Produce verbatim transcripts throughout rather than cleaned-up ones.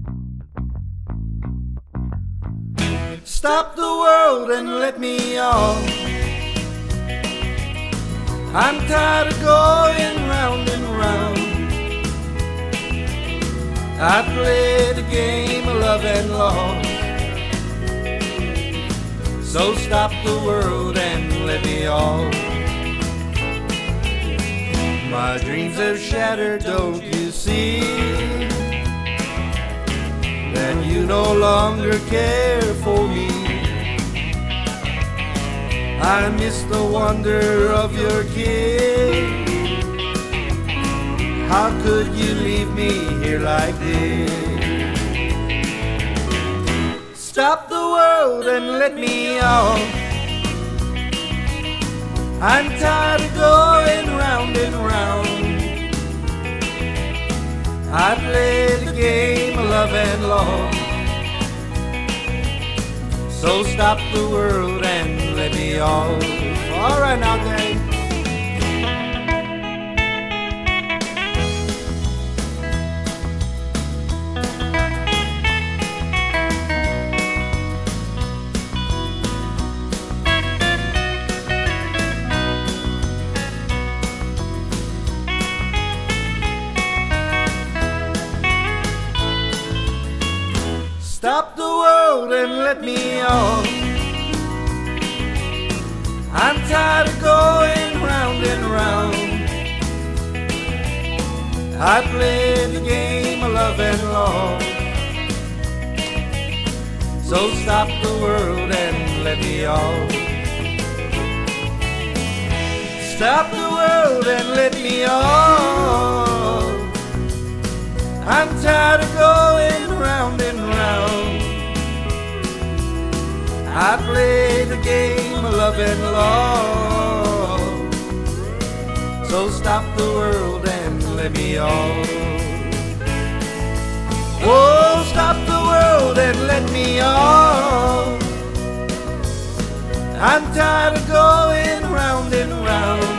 Stop the world and let me off. I'm tired of going round and round. I played a game of love and loss. So stop the world and let me off. My dreams have shattered, don't you see? That you no longer care for me. I miss the wonder of your kiss. How could you leave me here like this? Stop the world and let me off. I'm tired of going round and round. I played a game of love and loss. So stop the world and let me off. All right now, gang. Stop the world and let me off. I'm tired of going round and round. I played the game of love and loss. So stop the world and let me off. Stop the world and let me off. I'm tired of going round and round. I played the game of love and loss. So stop the world and let me off. Oh, stop the world and let me off. I'm tired of going round and round.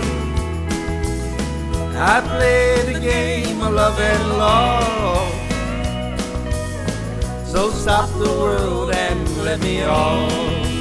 I played a game of love and loss. So stop the world and let me off.